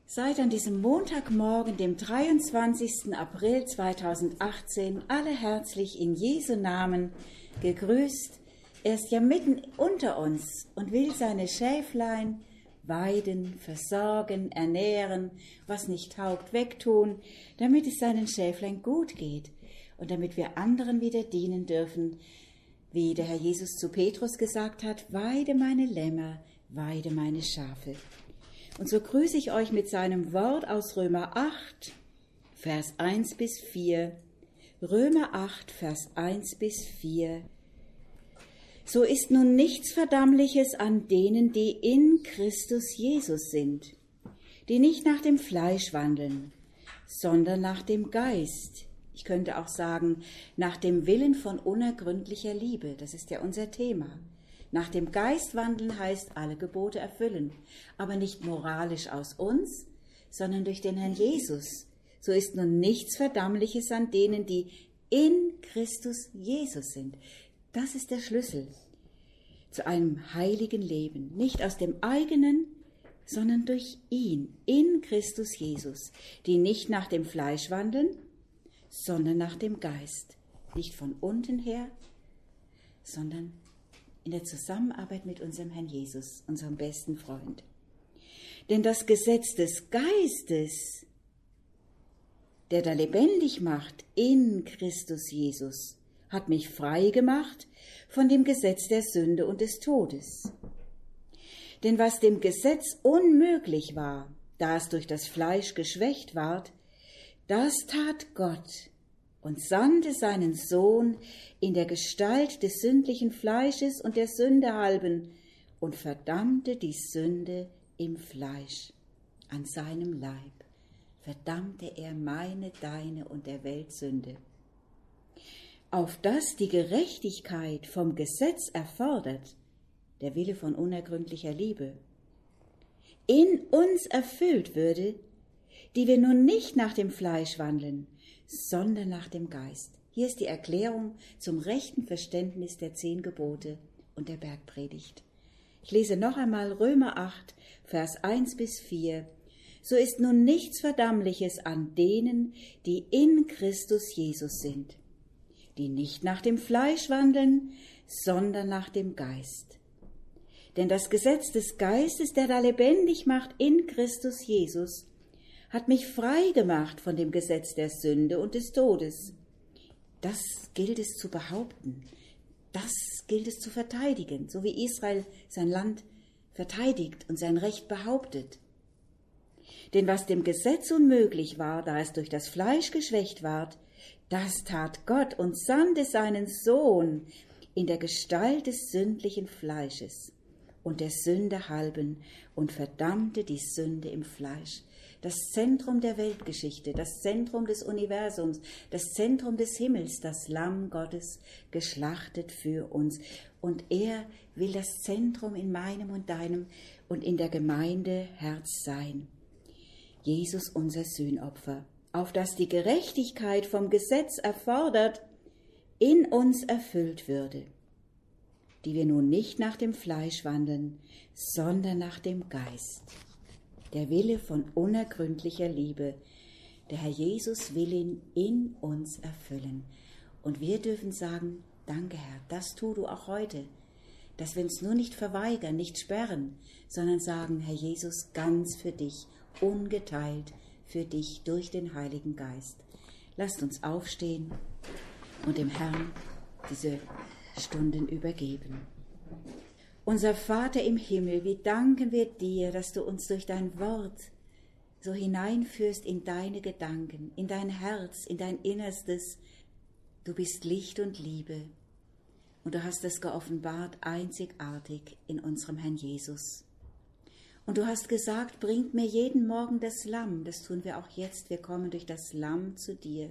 Seid an diesem Montagmorgen, dem 23. April 2018, alle herzlich in Jesu Namen gegrüßt. Er ist ja mitten unter uns und will seine Schäflein weiden, versorgen, ernähren, was nicht taugt, wegtun, damit es seinen Schäflein gut geht und damit wir anderen wieder dienen dürfen, wie der Herr Jesus zu Petrus gesagt hat: Weide meine Lämmer, weide meine Schafe. Und so grüße ich euch mit seinem Wort aus Römer 8, Vers 1 bis 4. Römer 8, Vers 1 bis 4. So ist nun nichts Verdammliches an denen, die in Christus Jesus sind, die nicht nach dem Fleisch wandeln, sondern nach dem Geist. Ich könnte auch sagen, nach dem Willen von unergründlicher Liebe. Das ist ja unser Thema. Nach dem Geist wandeln heißt alle Gebote erfüllen, aber nicht moralisch aus uns, sondern durch den Herrn Jesus. So ist nun nichts Verdammliches an denen, die in Christus Jesus sind. Das ist der Schlüssel zu einem heiligen Leben, nicht aus dem eigenen, sondern durch ihn, in Christus Jesus, die nicht nach dem Fleisch wandeln, sondern nach dem Geist, nicht von unten her, sondern in der Zusammenarbeit mit unserem Herrn Jesus, unserem besten Freund. Denn das Gesetz des Geistes, der da lebendig macht in Christus Jesus, hat mich frei gemacht von dem Gesetz der Sünde und des Todes. Denn was dem Gesetz unmöglich war, da es durch das Fleisch geschwächt ward, das tat Gott und sandte seinen Sohn in der Gestalt des sündlichen Fleisches und der Sünde halben und verdammte die Sünde im Fleisch. An seinem Leib verdammte er meine, deine und der Welt Sünde. Auf dass die Gerechtigkeit vom Gesetz erfordert, der Wille von unergründlicher Liebe, in uns erfüllt würde, die wir nun nicht nach dem Fleisch wandeln, sondern nach dem Geist. Hier ist die Erklärung zum rechten Verständnis der 10 Gebote und der Bergpredigt. Ich lese noch einmal Römer 8, Vers 1 bis 4. So ist nun nichts Verdammliches an denen, die in Christus Jesus sind, die nicht nach dem Fleisch wandeln, sondern nach dem Geist. Denn das Gesetz des Geistes, der da lebendig macht in Christus Jesus, hat mich frei gemacht von dem Gesetz der Sünde und des Todes. Das gilt es zu behaupten, das gilt es zu verteidigen, so wie Israel sein Land verteidigt und sein Recht behauptet. Denn was dem Gesetz unmöglich war, da es durch das Fleisch geschwächt ward, das tat Gott und sandte seinen Sohn in der Gestalt des sündlichen Fleisches und der Sünde halben und verdammte die Sünde im Fleisch. Das Zentrum der Weltgeschichte, das Zentrum des Universums, das Zentrum des Himmels, das Lamm Gottes, geschlachtet für uns. Und er will das Zentrum in meinem und deinem und in der Gemeinde Herz sein. Jesus, unser Sühnopfer, auf das die Gerechtigkeit vom Gesetz erfordert, in uns erfüllt würde, die wir nun nicht nach dem Fleisch wandeln, sondern nach dem Geist. Der Wille von unergründlicher Liebe. Der Herr Jesus will ihn in uns erfüllen. Und wir dürfen sagen: Danke, Herr, das tu du auch heute. Dass wir uns nur nicht verweigern, nicht sperren, sondern sagen: Herr Jesus, ganz für dich, ungeteilt für dich durch den Heiligen Geist. Lasst uns aufstehen und dem Herrn diese Stunden übergeben. Unser Vater im Himmel, wie danken wir dir, dass du uns durch dein Wort so hineinführst in deine Gedanken, in dein Herz, in dein Innerstes. Du bist Licht und Liebe und du hast es geoffenbart einzigartig in unserem Herrn Jesus. Und du hast gesagt: Bringt mir jeden Morgen das Lamm. Das tun wir auch jetzt. Wir kommen durch das Lamm zu dir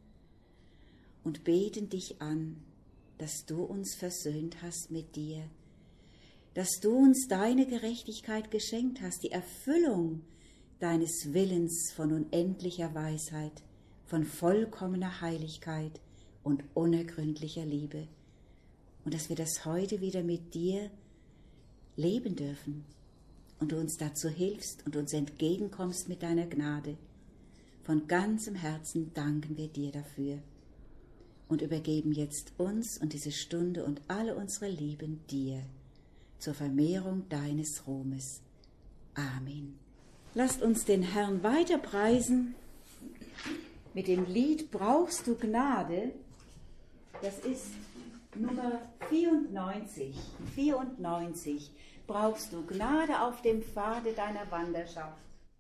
und beten dich an, dass du uns versöhnt hast mit dir, dass du uns deine Gerechtigkeit geschenkt hast, die Erfüllung deines Willens von unendlicher Weisheit, von vollkommener Heiligkeit und unergründlicher Liebe. Und dass wir das heute wieder mit dir leben dürfen. und du uns dazu hilfst und uns entgegenkommst mit deiner Gnade. Von ganzem Herzen danken wir dir dafür und übergeben jetzt uns und diese Stunde und alle unsere Lieben dir zur Vermehrung deines Ruhmes. Amen. Lasst uns den Herrn weiter preisen mit dem Lied Brauchst du Gnade. Das ist Nummer 94. 94. Brauchst du Gnade auf dem Pfade deiner Wanderschaft.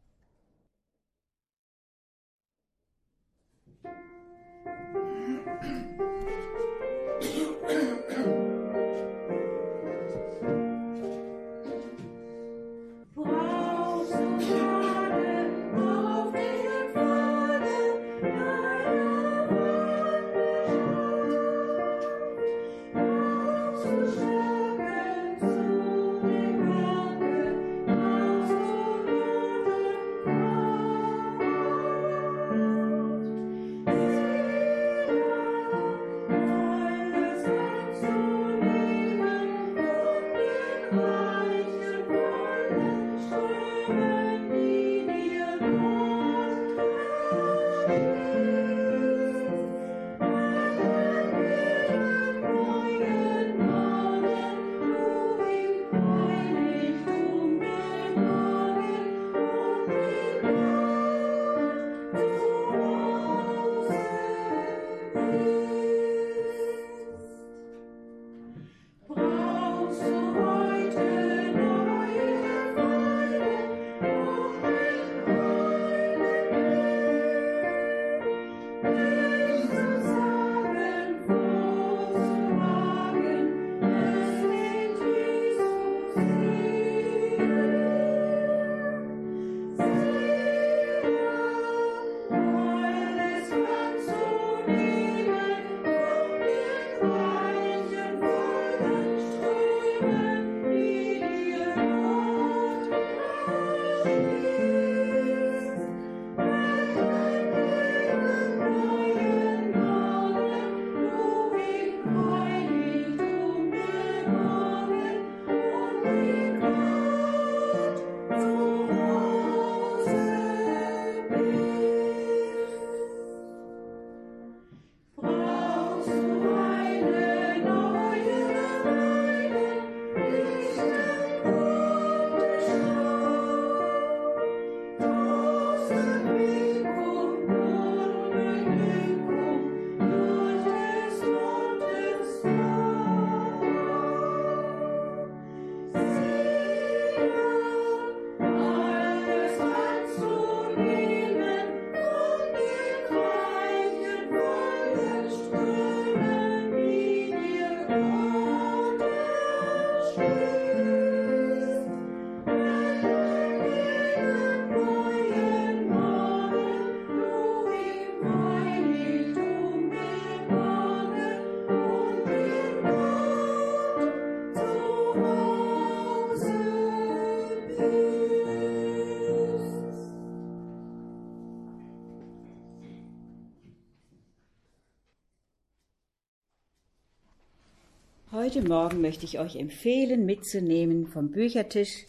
Heute Morgen möchte ich euch empfehlen, mitzunehmen vom Büchertisch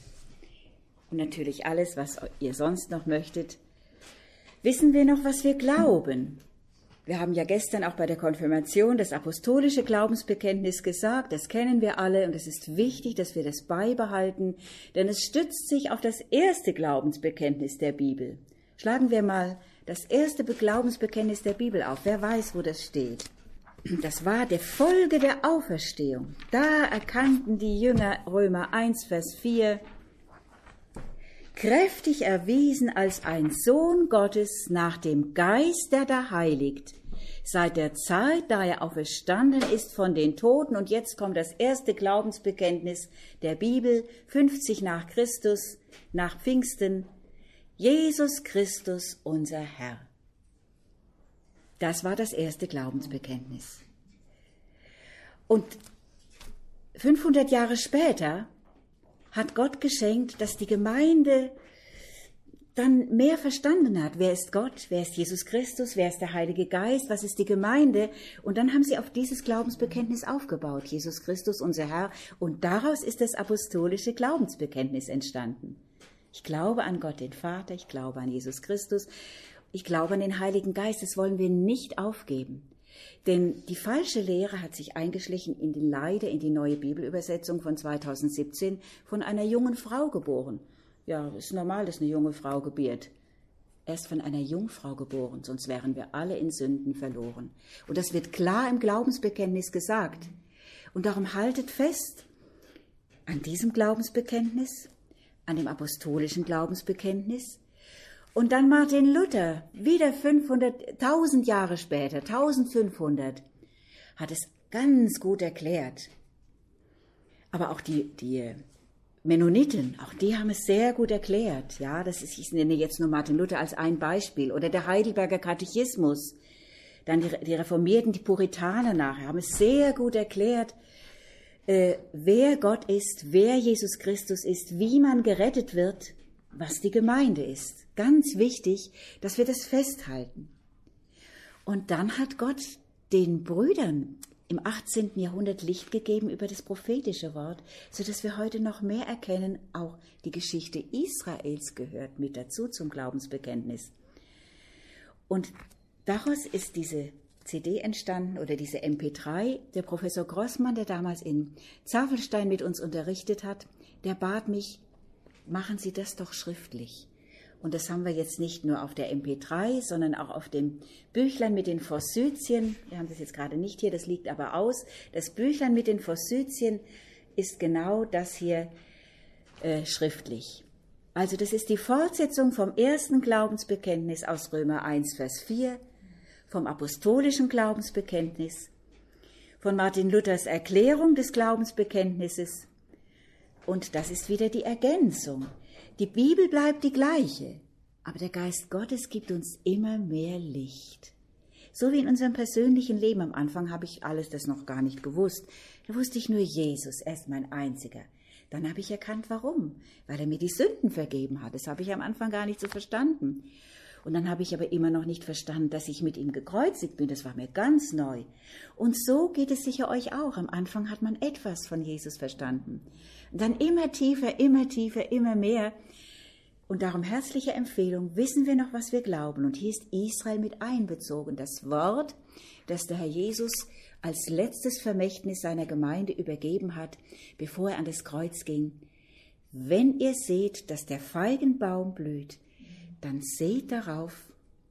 und natürlich alles, was ihr sonst noch möchtet. Wissen wir noch, was wir glauben? Wir haben ja gestern auch bei der Konfirmation das apostolische Glaubensbekenntnis gesagt, das kennen wir alle und es ist wichtig, dass wir das beibehalten, denn es stützt sich auf das erste Glaubensbekenntnis der Bibel. Schlagen wir mal das erste Glaubensbekenntnis der Bibel auf. Wer weiß, wo das steht? Das war der Folge der Auferstehung. Da erkannten die Jünger, Römer 1, Vers 4, kräftig erwiesen als ein Sohn Gottes nach dem Geist, der da heiligt, seit der Zeit, da er auferstanden ist von den Toten. Und jetzt kommt das erste Glaubensbekenntnis der Bibel, 50 nach Christus, nach Pfingsten, Jesus Christus, unser Herr. Das war das erste Glaubensbekenntnis. Und 500 Jahre später hat Gott geschenkt, dass die Gemeinde dann mehr verstanden hat, wer ist Gott, wer ist Jesus Christus, wer ist der Heilige Geist, was ist die Gemeinde. Und dann haben sie auf dieses Glaubensbekenntnis aufgebaut, Jesus Christus, unser Herr. Und daraus ist das apostolische Glaubensbekenntnis entstanden. Ich glaube an Gott, den Vater, ich glaube an Jesus Christus, ich glaube an den Heiligen Geist. Das wollen wir nicht aufgeben. Denn die falsche Lehre hat sich eingeschlichen leider in die neue Bibelübersetzung von 2017 von einer jungen Frau geboren. Ja, es ist normal, dass eine junge Frau gebiert. Er ist von einer Jungfrau geboren, sonst wären wir alle in Sünden verloren. Und das wird klar im Glaubensbekenntnis gesagt. Und darum haltet fest an diesem Glaubensbekenntnis, an dem apostolischen Glaubensbekenntnis. Und dann Martin Luther, wieder 1000 Jahre später, 1500, hat es ganz gut erklärt. Aber auch die Mennoniten, auch die haben es sehr gut erklärt. Ja, ich nenne jetzt nur Martin Luther als ein Beispiel. Oder der Heidelberger Katechismus. Dann die Reformierten, die Puritaner nachher haben es sehr gut erklärt, wer Gott ist, wer Jesus Christus ist, wie man gerettet wird, was die Gemeinde ist. Ganz wichtig, dass wir das festhalten. Und dann hat Gott den Brüdern im 18. Jahrhundert Licht gegeben über das prophetische Wort, sodass wir heute noch mehr erkennen, auch die Geschichte Israels gehört mit dazu zum Glaubensbekenntnis. Und daraus ist diese CD entstanden oder diese MP3. Der Professor Grossmann, der damals in Zavelstein mit uns unterrichtet hat, der bat mich, machen Sie das doch schriftlich. Und das haben wir jetzt nicht nur auf der MP3, sondern auch auf dem Büchlein mit den Forsythien. Wir haben das jetzt gerade nicht hier, das liegt aber aus. Das Büchlein mit den Forsythien ist genau das hier schriftlich. Also das ist die Fortsetzung vom ersten Glaubensbekenntnis aus Römer 1, Vers 4, vom apostolischen Glaubensbekenntnis, von Martin Luthers Erklärung des Glaubensbekenntnisses. Und das ist wieder die Ergänzung. Die Bibel bleibt die gleiche, aber der Geist Gottes gibt uns immer mehr Licht. So wie in unserem persönlichen Leben. Am Anfang habe ich alles das noch gar nicht gewusst. Da wusste ich nur Jesus, er ist mein Einziger. Dann habe ich erkannt, warum. Weil er mir die Sünden vergeben hat. Das habe ich am Anfang gar nicht so verstanden. Und dann habe ich aber immer noch nicht verstanden, dass ich mit ihm gekreuzigt bin. Das war mir ganz neu. Und so geht es sicher euch auch. Am Anfang hat man etwas von Jesus verstanden. Und dann immer tiefer, immer mehr. Und darum herzliche Empfehlung, wissen wir noch, was wir glauben. Und hier ist Israel mit einbezogen. Das Wort, das der Herr Jesus als letztes Vermächtnis seiner Gemeinde übergeben hat, bevor er an das Kreuz ging. Wenn ihr seht, dass der Feigenbaum blüht, dann seht darauf,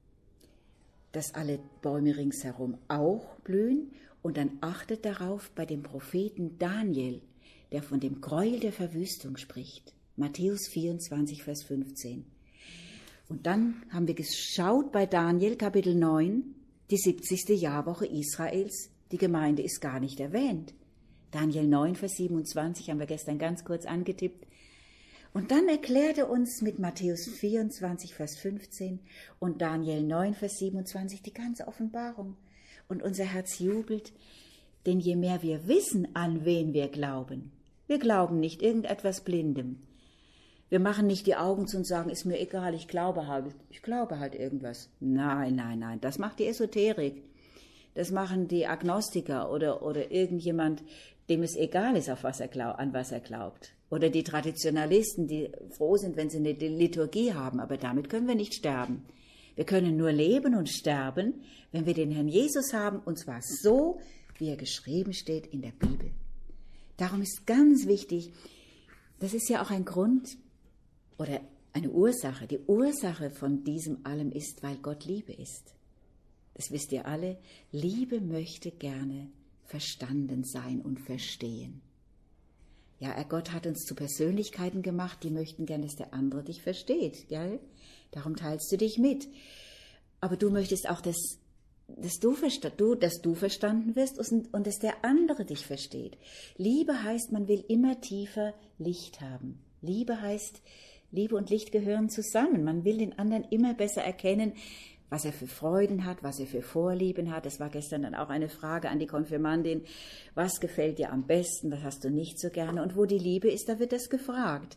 dass alle Bäume ringsherum auch blühen, und dann achtet darauf bei dem Propheten Daniel, der von dem Gräuel der Verwüstung spricht. Matthäus 24, Vers 15. Und dann haben wir geschaut bei Daniel, Kapitel 9, die 70. Jahrwoche Israels. Die Gemeinde ist gar nicht erwähnt. Daniel 9, Vers 27 haben wir gestern ganz kurz angetippt. Und dann erklärt er uns mit Matthäus 24, Vers 15 und Daniel 9, Vers 27 die ganze Offenbarung. Und unser Herz jubelt, denn je mehr wir wissen, an wen wir glauben nicht irgendetwas Blindem. Wir machen nicht die Augen zu und sagen, ist mir egal, ich glaube halt irgendwas. Nein, das macht die Esoterik. Das machen die Agnostiker oder irgendjemand, dem es egal ist, an was er glaubt. Oder die Traditionalisten, die froh sind, wenn sie eine Liturgie haben. Aber damit können wir nicht sterben. Wir können nur leben und sterben, wenn wir den Herrn Jesus haben, und zwar so, wie er geschrieben steht in der Bibel. Darum ist ganz wichtig, das ist ja auch ein Grund oder eine Ursache. Die Ursache von diesem allem ist, weil Gott Liebe ist. Das wisst ihr alle. Liebe möchte gerne verstanden sein und verstehen. Ja, Gott hat uns zu Persönlichkeiten gemacht, die möchten gerne, dass der andere dich versteht, gell? Darum teilst du dich mit. Aber du möchtest auch, dass du verstanden wirst und dass der andere dich versteht. Liebe heißt, man will immer tiefer Licht haben. Liebe heißt, Liebe und Licht gehören zusammen. Man will den anderen immer besser erkennen, was er für Freuden hat, was er für Vorlieben hat. Das war gestern dann auch eine Frage an die Konfirmandin. Was gefällt dir am besten, was hast du nicht so gerne? Und wo die Liebe ist, da wird das gefragt.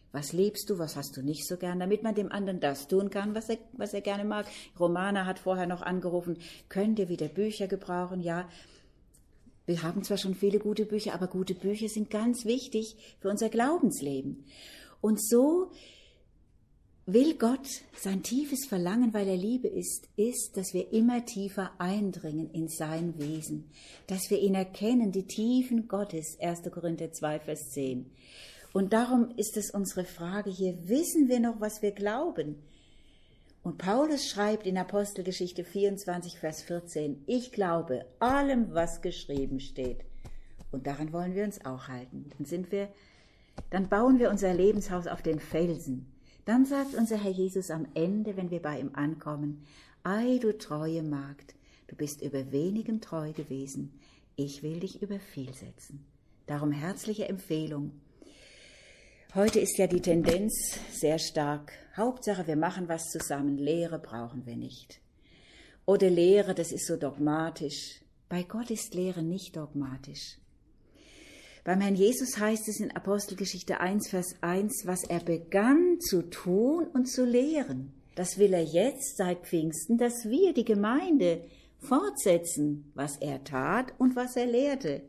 Was liebst du, was hast du nicht so gern, damit man dem anderen das tun kann, was er gerne mag. Romana hat vorher noch angerufen, könnt ihr wieder Bücher gebrauchen? Ja, wir haben zwar schon viele gute Bücher, aber gute Bücher sind ganz wichtig für unser Glaubensleben. Und so will Gott, sein tiefes Verlangen, weil er Liebe ist, dass wir immer tiefer eindringen in sein Wesen, dass wir ihn erkennen, die Tiefen Gottes, 1. Korinther 2, Vers 10. Und darum ist es unsere Frage hier, wissen wir noch, was wir glauben? Und Paulus schreibt in Apostelgeschichte 24, Vers 14, ich glaube allem, was geschrieben steht. Und daran wollen wir uns auch halten. Dann bauen wir unser Lebenshaus auf den Felsen. Dann sagt unser Herr Jesus am Ende, wenn wir bei ihm ankommen, ei, du treue Magd, du bist über wenigem treu gewesen, ich will dich über viel setzen. Darum herzliche Empfehlung. Heute ist ja die Tendenz sehr stark. Hauptsache, wir machen was zusammen. Lehre brauchen wir nicht. Oder Lehre, das ist so dogmatisch. Bei Gott ist Lehre nicht dogmatisch. Beim Herrn Jesus heißt es in Apostelgeschichte 1, Vers 1, was er begann zu tun und zu lehren. Das will er jetzt seit Pfingsten, dass wir, die Gemeinde, fortsetzen, was er tat und was er lehrte.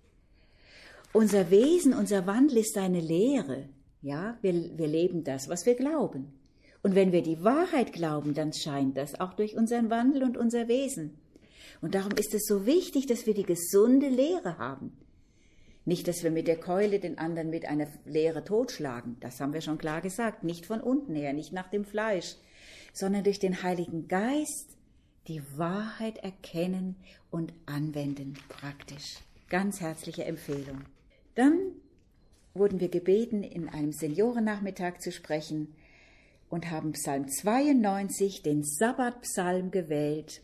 Unser Wesen, unser Wandel ist eine Lehre. Ja, wir leben das, was wir glauben. Und wenn wir die Wahrheit glauben, dann scheint das auch durch unseren Wandel und unser Wesen. Und darum ist es so wichtig, dass wir die gesunde Lehre haben. Nicht, dass wir mit der Keule den anderen mit einer Lehre totschlagen. Das haben wir schon klar gesagt. Nicht von unten her, nicht nach dem Fleisch, sondern durch den Heiligen Geist die Wahrheit erkennen und anwenden, praktisch. Ganz herzliche Empfehlung. Dann wurden wir gebeten, in einem Seniorennachmittag zu sprechen und haben Psalm 92, den Sabbatpsalm, gewählt.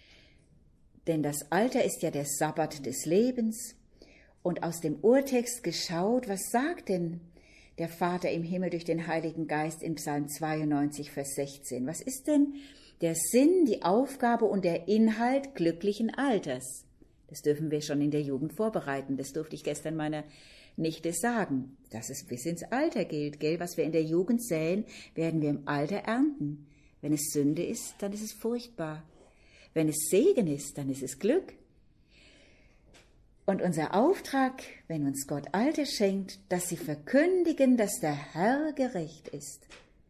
Denn das Alter ist ja der Sabbat des Lebens. Und aus dem Urtext geschaut, was sagt denn der Vater im Himmel durch den Heiligen Geist in Psalm 92, Vers 16? Was ist denn der Sinn, die Aufgabe und der Inhalt glücklichen Alters? Das dürfen wir schon in der Jugend vorbereiten. Das durfte ich gestern meiner Nichte sagen, dass es bis ins Alter gilt. Gell? Was wir in der Jugend säen, werden wir im Alter ernten. Wenn es Sünde ist, dann ist es furchtbar. Wenn es Segen ist, dann ist es Glück. Und unser Auftrag, wenn uns Gott Alter schenkt, dass sie verkündigen, dass der Herr gerecht ist.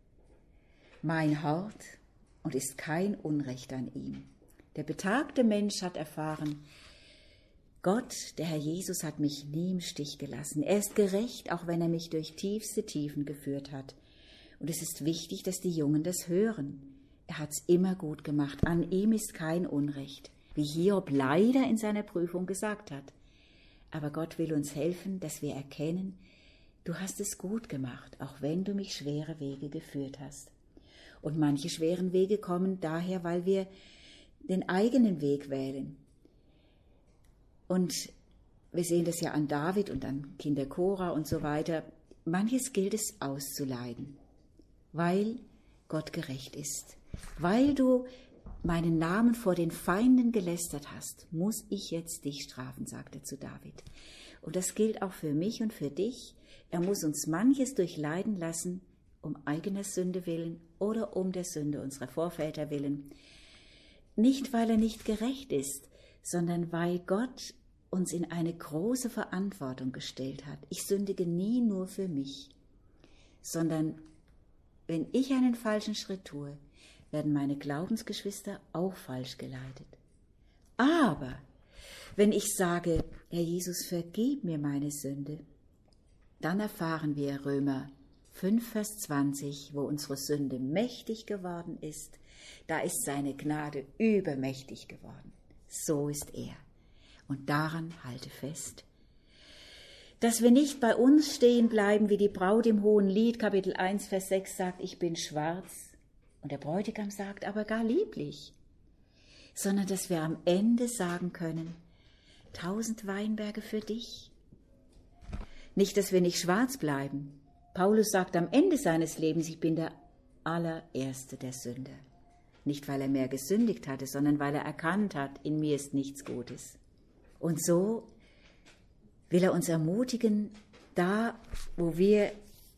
Mein Hort und ist kein Unrecht an ihm. Der betagte Mensch hat erfahren, Gott, der Herr Jesus, hat mich nie im Stich gelassen. Er ist gerecht, auch wenn er mich durch tiefste Tiefen geführt hat. Und es ist wichtig, dass die Jungen das hören. Er hat's immer gut gemacht. An ihm ist kein Unrecht, wie Hiob leider in seiner Prüfung gesagt hat. Aber Gott will uns helfen, dass wir erkennen, du hast es gut gemacht, auch wenn du mich schwere Wege geführt hast. Und manche schweren Wege kommen daher, weil wir den eigenen Weg wählen. Und wir sehen das ja an David und an Kinder Korah und so weiter. Manches gilt es auszuleiden, weil Gott gerecht ist. Weil du meinen Namen vor den Feinden gelästert hast, muss ich jetzt dich strafen, sagte er zu David. Und das gilt auch für mich und für dich. Er muss uns manches durchleiden lassen, um eigener Sünde willen oder um der Sünde unserer Vorväter willen. Nicht, weil er nicht gerecht ist, sondern weil Gott uns in eine große Verantwortung gestellt hat. Ich sündige nie nur für mich, sondern wenn ich einen falschen Schritt tue, werden meine Glaubensgeschwister auch falsch geleitet. Aber wenn ich sage, Herr Jesus, vergib mir meine Sünde, dann erfahren wir Römer 5, Vers 20, wo unsere Sünde mächtig geworden ist, da ist seine Gnade übermächtig geworden. So ist er. Und daran halte fest. Dass wir nicht bei uns stehen bleiben, wie die Braut im Hohen Lied, Kapitel 1, Vers 6 sagt, ich bin schwarz. Und der Bräutigam sagt, aber gar lieblich. Sondern dass wir am Ende sagen können, 1000 Weinberge für dich. Nicht, dass wir nicht schwarz bleiben. Paulus sagt am Ende seines Lebens, ich bin der allererste der Sünder. Nicht, weil er mehr gesündigt hatte, sondern weil er erkannt hat, in mir ist nichts Gutes. Und so will er uns ermutigen, da, wo wir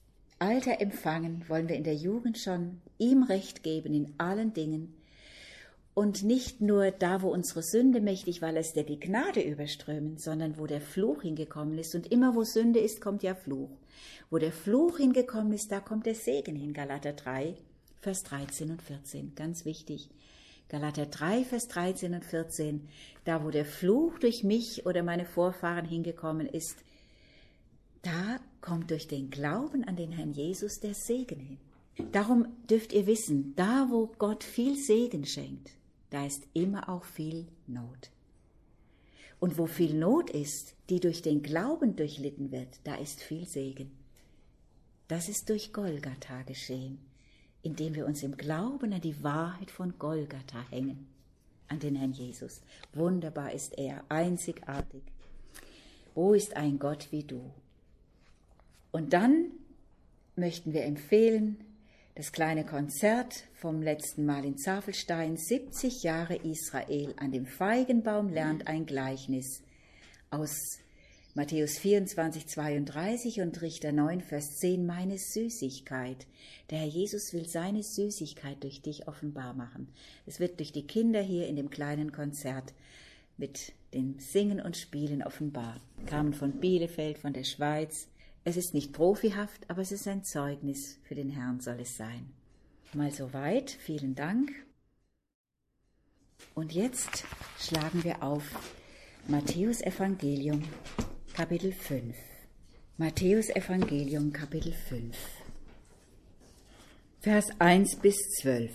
Alter empfangen, wollen wir in der Jugend schon ihm Recht geben in allen Dingen. Und nicht nur da, wo unsere Sünde mächtig war, lässt er die Gnade überströmen, sondern wo der Fluch hingekommen ist. Und immer wo Sünde ist, kommt ja Fluch. Wo der Fluch hingekommen ist, da kommt der Segen hin. Galater 3, Vers 13 und 14. Ganz wichtig. Galater 3, Vers 13 und 14. Da, wo der Fluch durch mich oder meine Vorfahren hingekommen ist, da kommt durch den Glauben an den Herrn Jesus der Segen hin. Darum dürft ihr wissen, da, wo Gott viel Segen schenkt, da ist immer auch viel Not. Und wo viel Not ist, die durch den Glauben durchlitten wird, da ist viel Segen. Das ist durch Golgatha geschehen, indem wir uns im Glauben an die Wahrheit von Golgatha hängen, an den Herrn Jesus. Wunderbar ist er, einzigartig. Wo ist ein Gott wie du? Und dann möchten wir empfehlen, das kleine Konzert vom letzten Mal in Zafelstein, 70 Jahre Israel, an dem Feigenbaum lernt ein Gleichnis aus Matthäus 24, 32 und Richter 9, Vers 10, meine Süßigkeit. Der Herr Jesus will seine Süßigkeit durch dich offenbar machen. Es wird durch die Kinder hier in dem kleinen Konzert mit dem Singen und Spielen offenbar. Kamen von Bielefeld, von der Schweiz. Es ist nicht profihaft, aber es ist ein Zeugnis für den Herrn soll es sein. Mal soweit, vielen Dank. Und jetzt schlagen wir auf Matthäus Evangelium, Kapitel 5. Matthäus Evangelium, Kapitel 5. Vers 1 bis 12.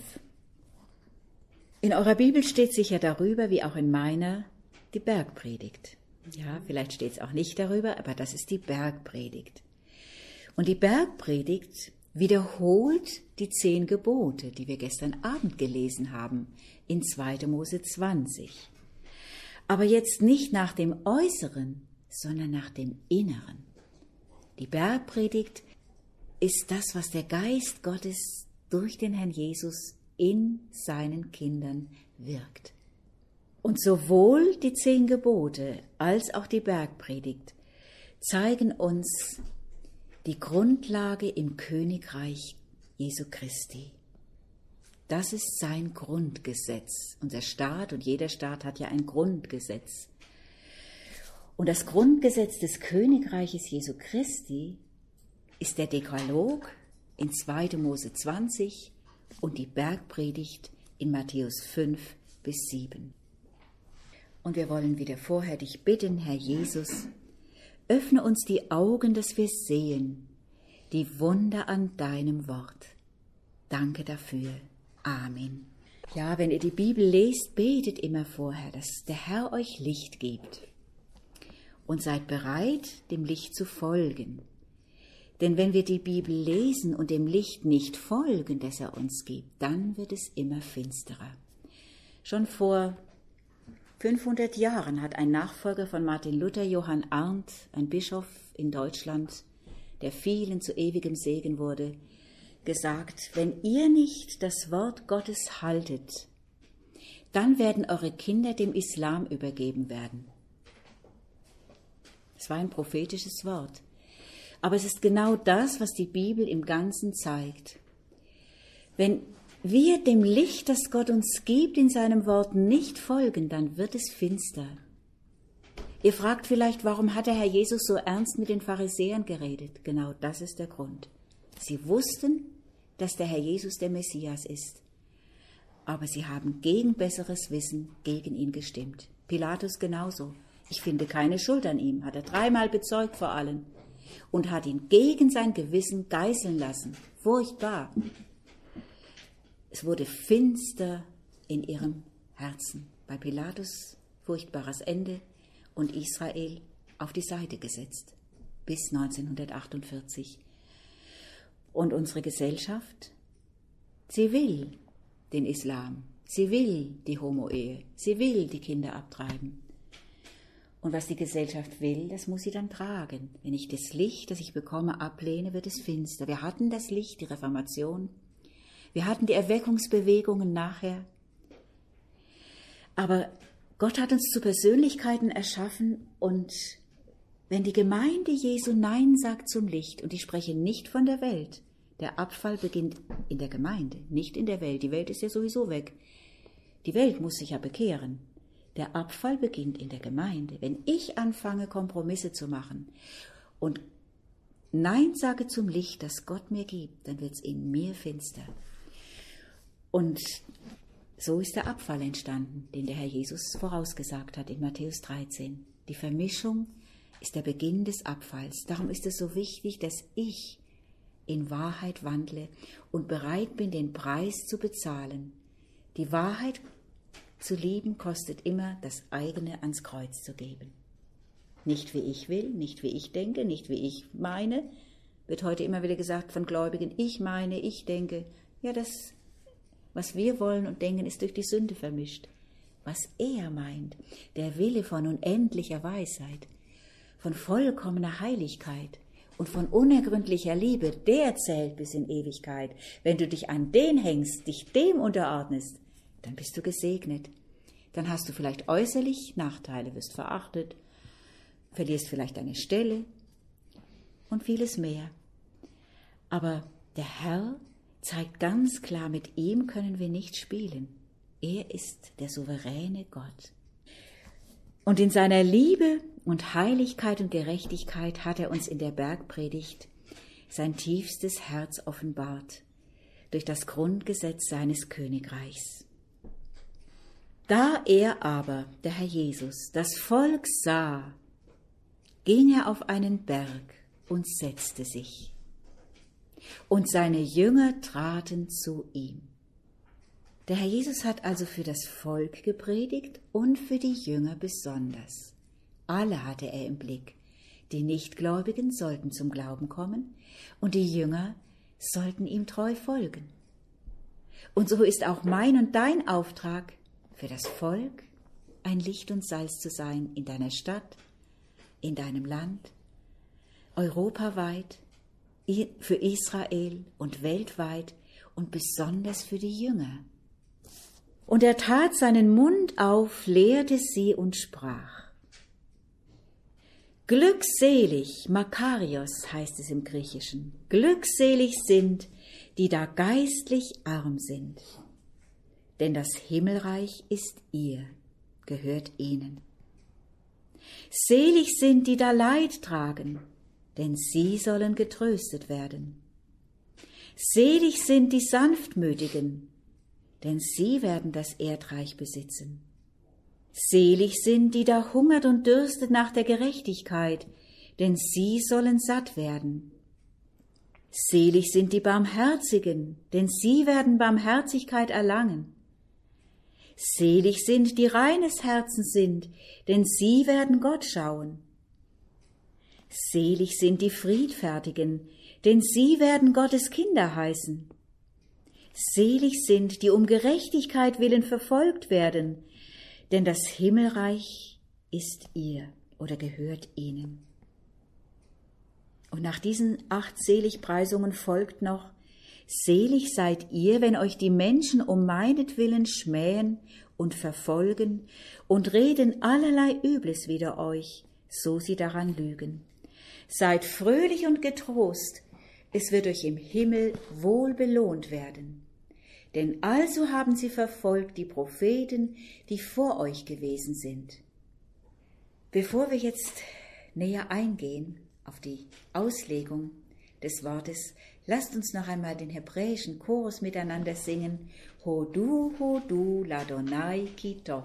In eurer Bibel steht sicher darüber, wie auch in meiner, die Bergpredigt. Ja, vielleicht steht es auch nicht darüber, aber das ist die Bergpredigt. Und die Bergpredigt wiederholt die 10 Gebote, die wir gestern Abend gelesen haben, in 2. Mose 20. Aber jetzt nicht nach dem Äußeren, sondern nach dem Inneren. Die Bergpredigt ist das, was der Geist Gottes durch den Herrn Jesus in seinen Kindern wirkt. Und sowohl die 10 Gebote als auch die Bergpredigt zeigen uns die Grundlage im Königreich Jesu Christi. Das ist sein Grundgesetz. Unser Staat und jeder Staat hat ja ein Grundgesetz. Und das Grundgesetz des Königreiches Jesu Christi ist der Dekalog in 2. Mose 20 und die Bergpredigt in Matthäus 5 bis 7. Und wir wollen wieder vorher dich bitten, Herr Jesus, öffne uns die Augen, dass wir sehen, die Wunder an deinem Wort. Danke dafür. Amen. Ja, wenn ihr die Bibel lest, betet immer vorher, dass der Herr euch Licht gibt. Und seid bereit, dem Licht zu folgen. Denn wenn wir die Bibel lesen und dem Licht nicht folgen, das er uns gibt, dann wird es immer finsterer. Schon vor 500 Jahren hat ein Nachfolger von Martin Luther, Johann Arndt, ein Bischof in Deutschland, der vielen zu ewigem Segen wurde, gesagt, wenn ihr nicht das Wort Gottes haltet, dann werden eure Kinder dem Islam übergeben werden. Es war ein prophetisches Wort. Aber es ist genau das, was die Bibel im Ganzen zeigt. Wenn wir dem Licht, das Gott uns gibt, in seinem Wort nicht folgen, dann wird es finster. Ihr fragt vielleicht, warum hat der Herr Jesus so ernst mit den Pharisäern geredet? Genau das ist der Grund. Sie wussten, dass der Herr Jesus der Messias ist. Aber sie haben gegen besseres Wissen gegen ihn gestimmt. Pilatus genauso. Ich finde keine Schuld an ihm, hat er 3-mal bezeugt vor allen. Und hat ihn gegen sein Gewissen geißeln lassen. Furchtbar. Es wurde finster in ihrem Herzen. Bei Pilatus furchtbares Ende und Israel auf die Seite gesetzt. Bis 1948. Und unsere Gesellschaft, sie will den Islam. Sie will die Homo-Ehe. Sie will die Kinder abtreiben. Und was die Gesellschaft will, das muss sie dann tragen. Wenn ich das Licht, das ich bekomme, ablehne, wird es finster. Wir hatten das Licht, die Reformation. Wir hatten die Erweckungsbewegungen nachher. Aber Gott hat uns zu Persönlichkeiten erschaffen und Wenn die Gemeinde Jesu Nein sagt zum Licht, und ich spreche nicht von der Welt, der Abfall beginnt in der Gemeinde, nicht in der Welt. Die Welt ist ja sowieso weg. Die Welt muss sich ja bekehren. Der Abfall beginnt in der Gemeinde. Wenn ich anfange, Kompromisse zu machen und Nein sage zum Licht, das Gott mir gibt, dann wird es in mir finster. Und so ist der Abfall entstanden, den der Herr Jesus vorausgesagt hat in Matthäus 13. Die Vermischung ist der Beginn des Abfalls. Darum ist es so wichtig, dass ich in Wahrheit wandle und bereit bin, den Preis zu bezahlen. Die Wahrheit zu lieben kostet immer, das eigene ans Kreuz zu geben. Nicht wie ich will, nicht wie ich denke, nicht wie ich meine. Wird heute immer wieder gesagt von Gläubigen, ich meine, ich denke. Ja, das, was wir wollen und denken, ist durch die Sünde vermischt. Was er meint, der Wille von unendlicher Weisheit, von vollkommener Heiligkeit und von unergründlicher Liebe, der zählt bis in Ewigkeit. Wenn du dich an den hängst, dich dem unterordnest, dann bist du gesegnet. Dann hast du vielleicht äußerlich Nachteile, wirst verachtet, verlierst vielleicht deine Stelle und vieles mehr. Aber der Herr zeigt ganz klar, mit ihm können wir nicht spielen. Er ist der souveräne Gott. Und in seiner Liebe und Heiligkeit und Gerechtigkeit hat er uns in der Bergpredigt sein tiefstes Herz offenbart, durch das Grundgesetz seines Königreichs. Da er aber, der Herr Jesus, das Volk sah, ging er auf einen Berg und setzte sich. Und seine Jünger traten zu ihm. Der Herr Jesus hat also für das Volk gepredigt und für die Jünger besonders. Alle hatte er im Blick. Die Nichtgläubigen sollten zum Glauben kommen und die Jünger sollten ihm treu folgen. Und so ist auch mein und dein Auftrag, für das Volk ein Licht und Salz zu sein in deiner Stadt, in deinem Land, europaweit, für Israel und weltweit und besonders für die Jünger. Und er tat seinen Mund auf, lehrte sie und sprach. Glückselig, Makarios heißt es im Griechischen, glückselig sind, die da geistlich arm sind. Denn das Himmelreich ist ihr, gehört ihnen. Selig sind, die da Leid tragen, denn sie sollen getröstet werden. Selig sind die Sanftmütigen, denn sie werden das Erdreich besitzen. Selig sind, die da hungert und dürstet nach der Gerechtigkeit, denn sie sollen satt werden. Selig sind die Barmherzigen, denn sie werden Barmherzigkeit erlangen. Selig sind, die reines Herzens sind, denn sie werden Gott schauen. Selig sind die Friedfertigen, denn sie werden Gottes Kinder heißen. Selig sind, die um Gerechtigkeit willen verfolgt werden, denn das Himmelreich ist ihr oder gehört ihnen. Und nach diesen 8 Seligpreisungen folgt noch, selig seid ihr, wenn euch die Menschen um meinetwillen schmähen und verfolgen und reden allerlei Übles wider euch, so sie daran lügen. Seid fröhlich und getrost, es wird euch im Himmel wohl belohnt werden. Denn also haben sie verfolgt die Propheten, die vor euch gewesen sind. Bevor wir jetzt näher eingehen auf die Auslegung des Wortes, lasst uns noch einmal den hebräischen Chorus miteinander singen. Hodu, Ladonai Kitov.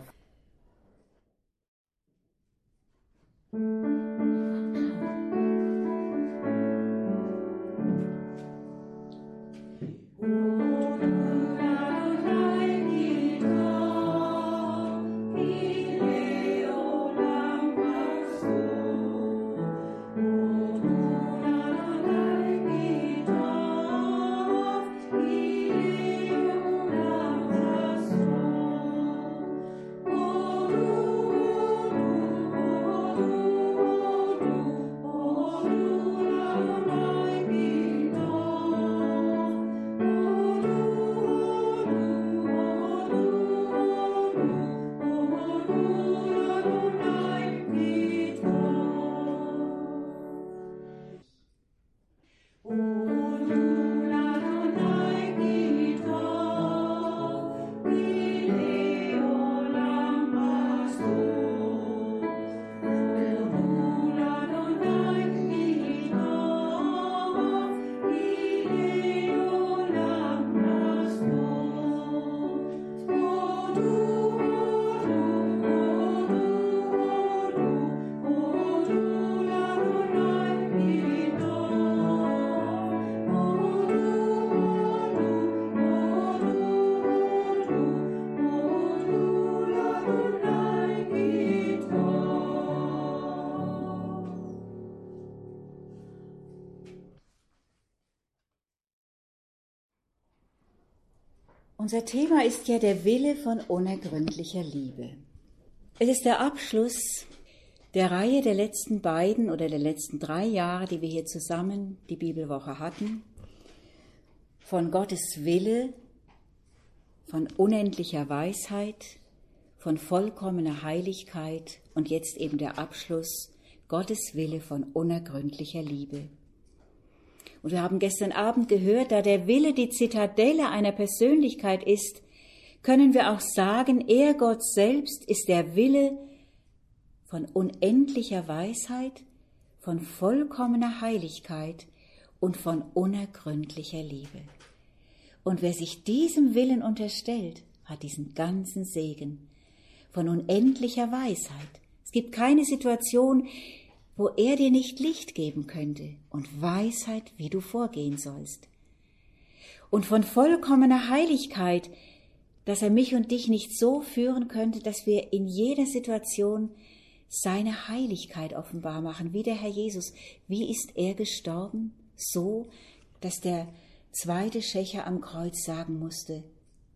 Unser Thema ist ja der Wille von unergründlicher Liebe. Es ist der Abschluss der Reihe der letzten beiden oder der letzten 3 Jahre, die wir hier zusammen die Bibelwoche hatten, von Gottes Wille, von unendlicher Weisheit, von vollkommener Heiligkeit und jetzt eben der Abschluss, Gottes Wille von unergründlicher Liebe. Und wir haben gestern Abend gehört, da der Wille die Zitadelle einer Persönlichkeit ist, können wir auch sagen, er, Gott selbst, ist der Wille von unendlicher Weisheit, von vollkommener Heiligkeit und von unergründlicher Liebe. Und wer sich diesem Willen unterstellt, hat diesen ganzen Segen von unendlicher Weisheit. Es gibt keine Situation, wo er dir nicht Licht geben könnte und Weisheit, wie du vorgehen sollst. Und von vollkommener Heiligkeit, dass er mich und dich nicht so führen könnte, dass wir in jeder Situation seine Heiligkeit offenbar machen, wie der Herr Jesus. Wie ist er gestorben? So, dass der zweite Schächer am Kreuz sagen musste,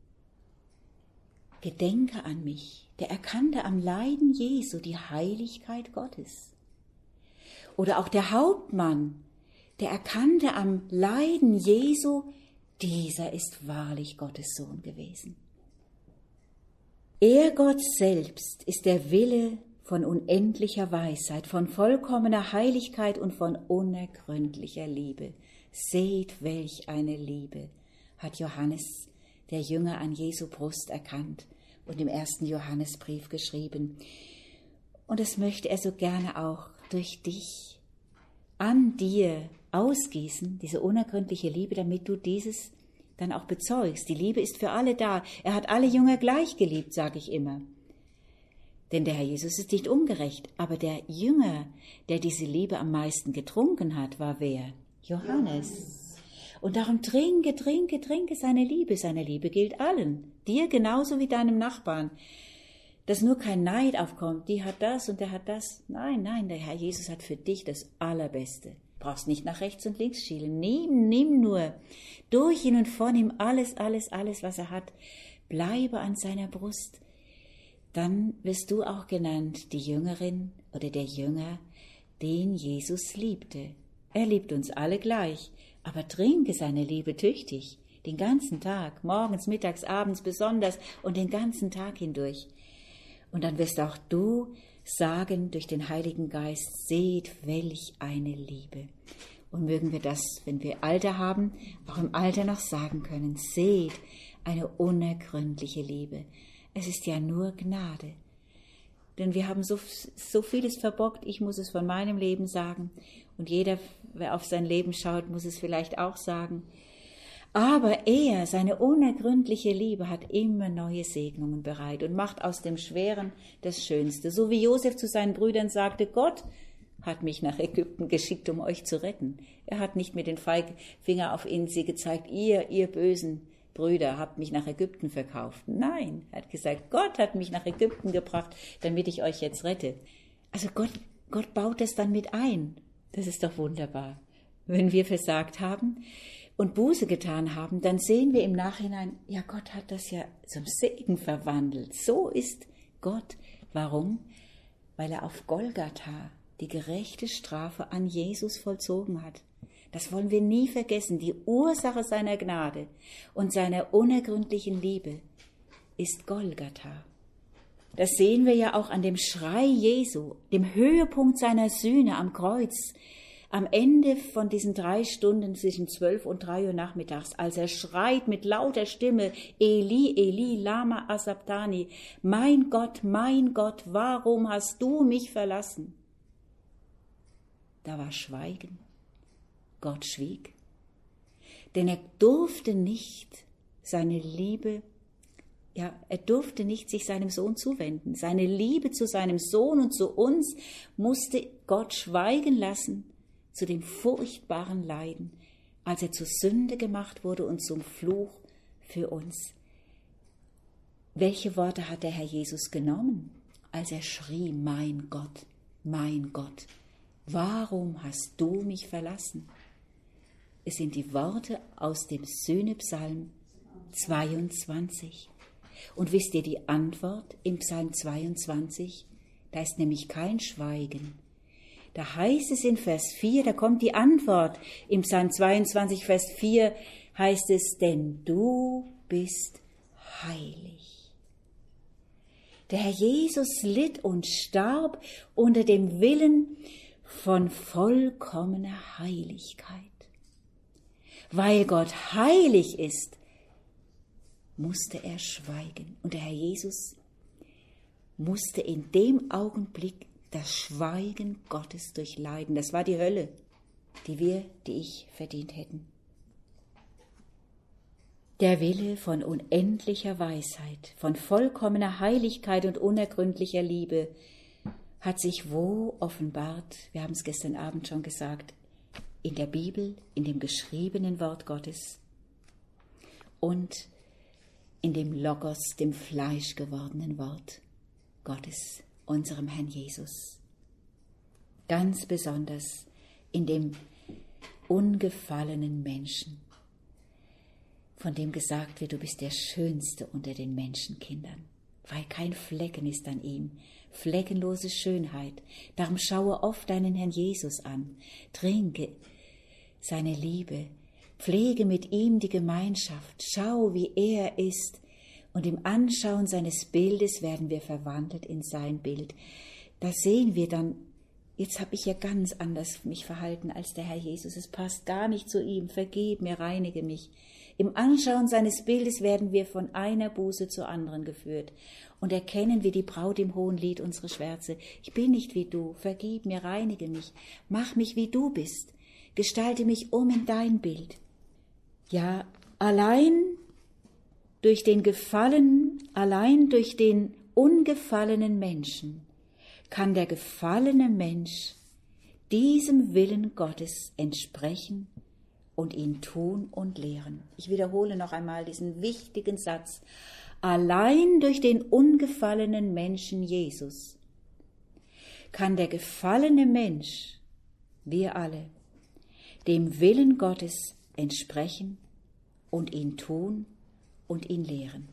gedenke an mich. Der erkannte am Leiden Jesu die Heiligkeit Gottes. Oder auch der Hauptmann, der erkannte am Leiden Jesu, dieser ist wahrlich Gottes Sohn gewesen. Er, Gott selbst, ist der Wille von unendlicher Weisheit, von vollkommener Heiligkeit und von unergründlicher Liebe. Seht, welch eine Liebe, hat Johannes, der Jünger, an Jesu Brust erkannt und im 1. Johannesbrief geschrieben. Und das möchte er so gerne auch durch dich, an dir ausgießen, diese unergründliche Liebe, damit du dieses dann auch bezeugst. Die Liebe ist für alle da. Er hat alle Jünger gleich geliebt, sage ich immer. Denn der Herr Jesus ist nicht ungerecht. Aber der Jünger, der diese Liebe am meisten getrunken hat, war wer? Johannes. Und darum trinke seine Liebe. Seine Liebe gilt allen. Dir genauso wie deinem Nachbarn. Dass nur kein Neid aufkommt, die hat das und der hat das. Nein, der Herr Jesus hat für dich das Allerbeste. Du brauchst nicht nach rechts und links schielen. Nimm nur durch ihn und von ihm alles, was er hat. Bleibe an seiner Brust. Dann wirst du auch genannt, die Jüngerin oder der Jünger, den Jesus liebte. Er liebt uns alle gleich, aber trinke seine Liebe tüchtig, den ganzen Tag, morgens, mittags, abends besonders und den ganzen Tag hindurch. Und dann wirst auch du sagen durch den Heiligen Geist, seht, welch eine Liebe. Und mögen wir das, wenn wir Alter haben, auch im Alter noch sagen können, seht, eine unergründliche Liebe. Es ist ja nur Gnade. Denn wir haben so vieles verbockt, ich muss es von meinem Leben sagen. Und jeder, wer auf sein Leben schaut, muss es vielleicht auch sagen. Aber er, seine unergründliche Liebe, hat immer neue Segnungen bereit und macht aus dem Schweren das Schönste. So wie Josef zu seinen Brüdern sagte, Gott hat mich nach Ägypten geschickt, um euch zu retten. Er hat nicht mit dem Finger auf sie gezeigt, ihr bösen Brüder, habt mich nach Ägypten verkauft. Nein, er hat gesagt, Gott hat mich nach Ägypten gebracht, damit ich euch jetzt rette. Also Gott baut das dann mit ein. Das ist doch wunderbar. Wenn wir versagt haben und Buße getan haben, dann sehen wir im Nachhinein, ja, Gott hat das ja zum Segen verwandelt. So ist Gott. Warum? Weil er auf Golgatha die gerechte Strafe an Jesus vollzogen hat. Das wollen wir nie vergessen. Die Ursache seiner Gnade und seiner unergründlichen Liebe ist Golgatha. Das sehen wir ja auch an dem Schrei Jesu, dem Höhepunkt seiner Sühne am Kreuz, am Ende von diesen 3 Stunden zwischen 12 und 3 Uhr nachmittags, als er schreit mit lauter Stimme, Eli, Eli, lama asabtani, mein Gott, warum hast du mich verlassen? Da war Schweigen. Gott schwieg, denn er durfte nicht seine Liebe, er durfte nicht sich seinem Sohn zuwenden. Seine Liebe zu seinem Sohn und zu uns musste Gott schweigen lassen zu dem furchtbaren Leiden, als er zur Sünde gemacht wurde und zum Fluch für uns. Welche Worte hat der Herr Jesus genommen, als er schrie, mein Gott, warum hast du mich verlassen? Es sind die Worte aus dem Sühnepsalm 22. Und wisst ihr die Antwort im Psalm 22? Da ist nämlich kein Schweigen. Da heißt es in Vers 4, da kommt die Antwort. Im Psalm 22, Vers 4 heißt es, denn du bist heilig. Der Herr Jesus litt und starb unter dem Willen von vollkommener Heiligkeit. Weil Gott heilig ist, musste er schweigen. Und der Herr Jesus musste in dem Augenblick das Schweigen Gottes durchleiden. Das war die Hölle, die ich verdient hätten. Der Wille von unendlicher Weisheit, von vollkommener Heiligkeit und unergründlicher Liebe hat sich wo offenbart, wir haben es gestern Abend schon gesagt, in der Bibel, in dem geschriebenen Wort Gottes und in dem Logos, dem fleischgewordenen Wort Gottes, unserem Herrn Jesus. Ganz besonders in dem ungefallenen Menschen, von dem gesagt wird, du bist der Schönste unter den Menschenkindern, weil kein Flecken ist an ihm, fleckenlose Schönheit. Darum schaue oft deinen Herrn Jesus an, trinke seine Liebe, pflege mit ihm die Gemeinschaft, schau, wie er ist, und im Anschauen seines Bildes werden wir verwandelt in sein Bild. Da sehen wir dann, jetzt habe ich ja ganz anders mich verhalten als der Herr Jesus, es passt gar nicht zu ihm, vergib mir, reinige mich. Im Anschauen seines Bildes werden wir von einer Buße zur anderen geführt und erkennen wie die Braut im Hohenlied unsere Schwärze. Ich bin nicht wie du, vergib mir, reinige mich, mach mich wie du bist, gestalte mich um in dein Bild. Ja, allein durch den ungefallenen Menschen kann der gefallene Mensch diesem Willen Gottes entsprechen und ihn tun und lehren. Ich wiederhole noch einmal diesen wichtigen Satz. Allein durch den ungefallenen Menschen Jesus kann der gefallene Mensch, wir alle, dem Willen Gottes entsprechen und ihn tun und ihn lehren.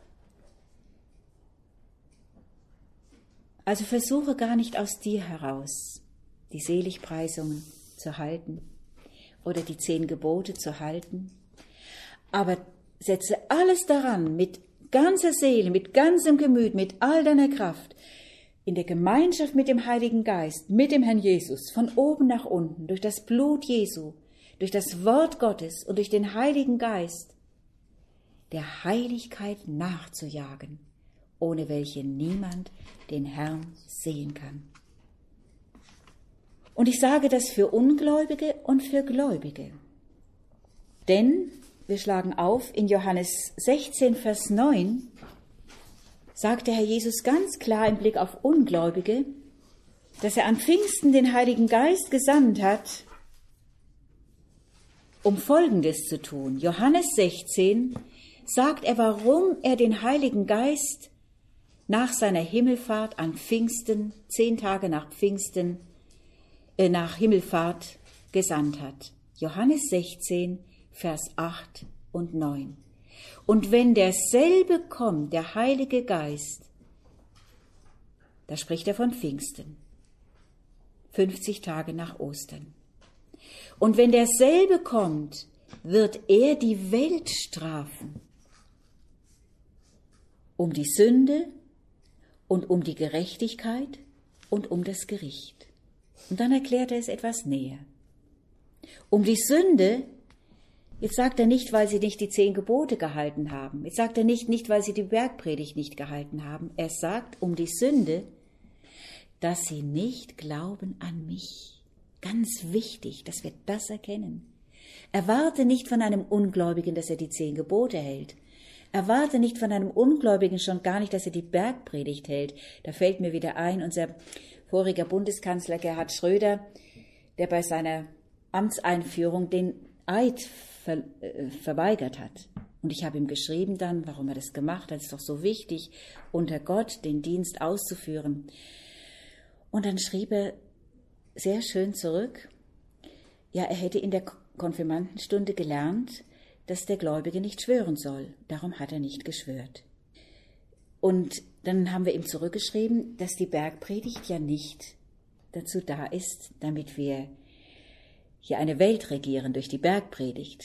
Also versuche gar nicht aus dir heraus die Seligpreisungen zu halten oder die 10 Gebote zu halten, aber setze alles daran, mit ganzer Seele, mit ganzem Gemüt, mit all deiner Kraft, in der Gemeinschaft mit dem Heiligen Geist, mit dem Herrn Jesus, von oben nach unten, durch das Blut Jesu, durch das Wort Gottes und durch den Heiligen Geist, der Heiligkeit nachzujagen, ohne welche niemand den Herrn sehen kann. Und ich sage das für Ungläubige und für Gläubige. Denn, wir schlagen auf, in Johannes 16, Vers 9, sagt der Herr Jesus ganz klar im Blick auf Ungläubige, dass er an Pfingsten den Heiligen Geist gesandt hat, um Folgendes zu tun. Johannes 16 sagt er, warum er den Heiligen Geist nach seiner Himmelfahrt an Pfingsten, 10 Tage nach Pfingsten, nach Himmelfahrt gesandt hat. Johannes 16, Vers 8 und 9. Und wenn derselbe kommt, der Heilige Geist, da spricht er von Pfingsten, 50 Tage nach Ostern. Und wenn derselbe kommt, wird er die Welt strafen, um die Sünde und um die Gerechtigkeit und um das Gericht. Und dann erklärt er es etwas näher. Um die Sünde, jetzt sagt er nicht, weil sie nicht die 10 Gebote gehalten haben. Jetzt sagt er nicht, weil sie die Bergpredigt nicht gehalten haben. Er sagt um die Sünde, dass sie nicht glauben an mich. Ganz wichtig, dass wir das erkennen. Erwarte nicht von einem Ungläubigen, dass er die 10 Gebote hält. Erwarte nicht von einem Ungläubigen schon gar nicht, dass er die Bergpredigt hält. Da fällt mir wieder ein, unser voriger Bundeskanzler Gerhard Schröder, der bei seiner Amtseinführung den Eid verweigert hat. Und ich habe ihm geschrieben dann, warum er das gemacht hat. Es ist doch so wichtig, unter Gott den Dienst auszuführen. Und dann schrieb er sehr schön zurück, ja, er hätte in der Konfirmandenstunde gelernt, dass der Gläubige nicht schwören soll. Darum hat er nicht geschwört. Und dann haben wir ihm zurückgeschrieben, dass die Bergpredigt ja nicht dazu da ist, damit wir hier eine Welt regieren durch die Bergpredigt.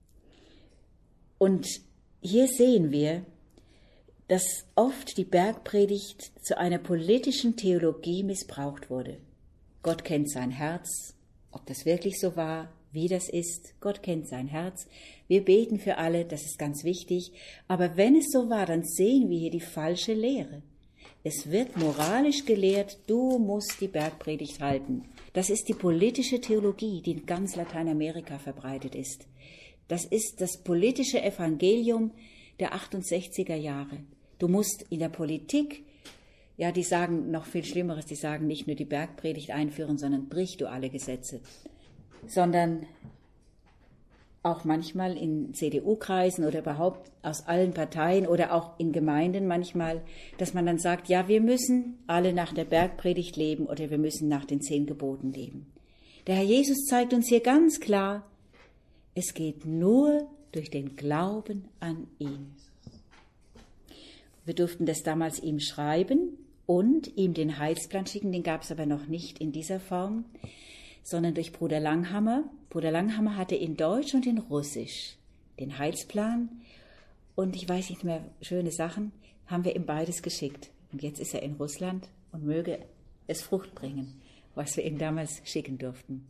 Und hier sehen wir, dass oft die Bergpredigt zu einer politischen Theologie missbraucht wurde. Gott kennt sein Herz, ob das wirklich so war, wie das ist. Gott kennt sein Herz. Wir beten für alle, das ist ganz wichtig. Aber wenn es so war, dann sehen wir hier die falsche Lehre. Es wird moralisch gelehrt, du musst die Bergpredigt halten. Das ist die politische Theologie, die in ganz Lateinamerika verbreitet ist. Das ist das politische Evangelium der 68er Jahre. Du musst in der Politik, ja, die sagen noch viel Schlimmeres, die sagen nicht nur die Bergpredigt einführen, sondern brich du alle Gesetze. Sondern auch manchmal in CDU-Kreisen oder überhaupt aus allen Parteien oder auch in Gemeinden manchmal, dass man dann sagt, ja, wir müssen alle nach der Bergpredigt leben oder wir müssen nach den 10 Geboten leben. Der Herr Jesus zeigt uns hier ganz klar, es geht nur durch den Glauben an ihn. Wir durften das damals ihm schreiben und ihm den Heilsplan schicken, den gab es aber noch nicht in dieser Form, sondern durch Bruder Langhammer. Bruder Langhammer hatte in Deutsch und in Russisch den Heilsplan und ich weiß nicht mehr, schöne Sachen, haben wir ihm beides geschickt. Und jetzt ist er in Russland und möge es Frucht bringen, was wir ihm damals schicken durften.